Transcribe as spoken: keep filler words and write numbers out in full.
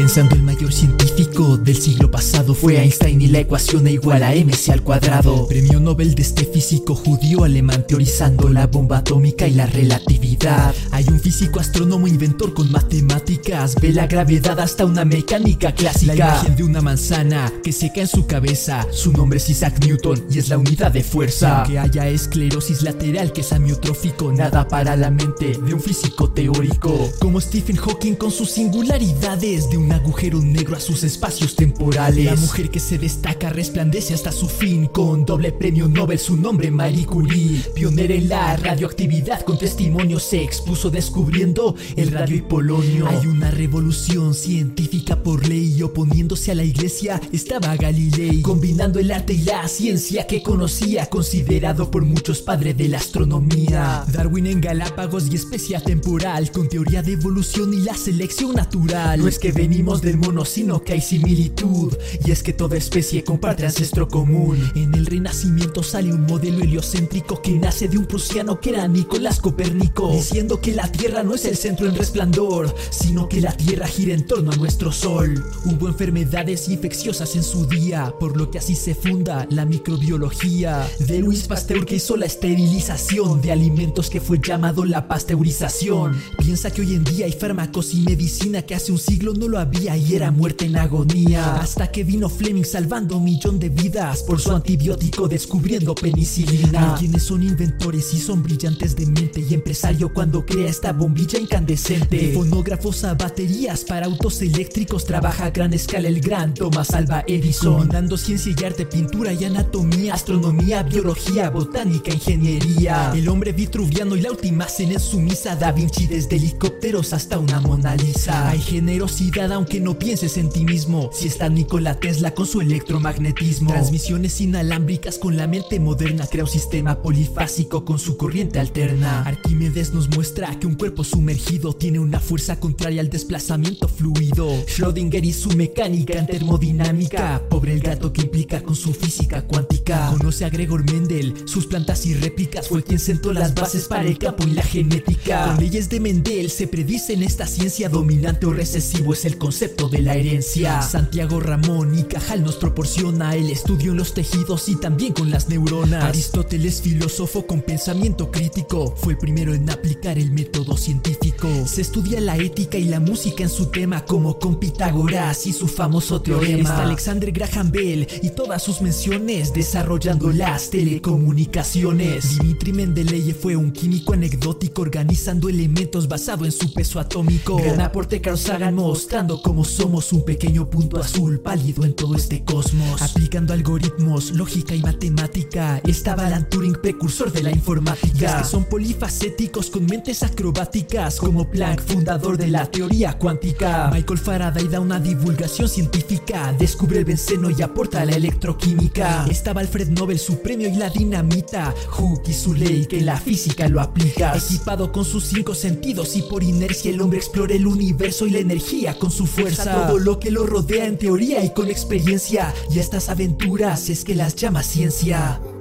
Pensando el mayor científico del siglo pasado fue Einstein, y la ecuación E igual a mc al cuadrado. Premio Nobel de este físico judío alemán, teorizando la bomba atómica y la relatividad. Hay un físico astrónomo inventor con matemáticas, ve la gravedad hasta una mecánica clásica. La imagen de una manzana que seca en su cabeza, su nombre es Isaac Newton y es la unidad de fuerza. Aunque haya esclerosis lateral que es amiotrófico, nada para la mente de un físico teórico como Stephen Hawking, con sus singularidades de un agujero negro a sus espacios temporales. La mujer que se destaca resplandece hasta su fin, con doble premio Nobel, su nombre Marie Curie. Pionera en la radioactividad, con testimonio se expuso descubriendo el radio y polonio. Hay una revolución científica por ley, oponiéndose a la iglesia estaba Galilei, combinando el arte y la ciencia que conocía, considerado por muchos padre de la astronomía. Darwin en Galápagos y especie temporal, con teoría de evolución y la selección natural. No es que venimos del mono, sino que hay similitud, y es que toda especie comparte ancestro común. En el Renacimiento sale un modelo heliocéntrico que nace de un prusiano que era Nicolás Copérnico, diciendo que la Tierra no es el centro en resplandor, sino que la Tierra gira en torno a nuestro Sol. Hubo enfermedades infecciosas en su día, por lo que así se funda la microbiología. De Louis Pasteur, que hizo la esterilización de alimentos, que fue llamado la pasteurización. Piensa que hoy en día hay fármacos y medicina que hace un siglo no lo había y era muerte en agonía. Hasta que vino Fleming salvando un millón de vidas por su antibiótico, descubriendo penicilina. Hay quienes son inventores y son brillantes de mente, y empresario cuando crea esta bombilla incandescente. De fonógrafos a baterías para autos eléctricos trabaja a gran escala el gran Thomas Alva Edison, combinando ciencia y arte, pintura y anatomía, astronomía, biología, botánica, ingeniería. El hombre vitruviano y la última cena en su misa, Da Vinci desde helicópteros hasta una Mona Lisa. Hay generosidad aunque no pienses en ti mismo, si está Nikola Tesla con su electromagnetismo. Transmisiones inalámbricas con la mente moderna, crea un sistema polifásico con su corriente alterna. Arquímedes nos muestra que un cuerpo sumergido tiene una fuerza contraria al desplazamiento fluido. Schrödinger y su mecánica en termodinámica, pobre el gato que implica con su física cuántica. Conoce a Gregor Mendel, sus plantas y réplicas, fue quien sentó las bases para el campo y la genética. Con leyes de Mendel se predice en esta ciencia, dominante o recesivo es el concepto de la herencia. Santiago Ramón y Cajal nos proporciona el estudio en los tejidos y también con las neuronas. Aristóteles, filósofo con pensamiento crítico, fue el primero en aplicar el método científico. Se estudia la ética y la música en su tema, como con Pitágoras y su famoso teorema. Está Alexander Graham Bell y todas sus menciones, desarrollando las telecomunicaciones. Dimitri Mendeleev fue un químico anecdótico, organizando elementos basado en su peso atómico. Gran aporte Carl Sagan, mostrando cómo somos un pequeño punto azul pálido en todo este cosmos. Aplicando algoritmos, lógica y matemática, estaba Alan Turing, precursor de la informática. Y es que son polifacéticos con mentes acrobáticas, como Planck, fundador de la teoría cuántica. Michael Faraday da una divulgación científica, descubre el benceno y aporta la electroquímica. Estaba Alfred Nobel, su premio y la dinamita. Hooke y su ley, que la física lo aplica. Equipado con sus cinco sentidos y por inercia, el hombre explora el universo y la energía con su fuerza. Todo lo que lo rodea en teoría y con experiencia, y estas aventuras es que las llama ciencia.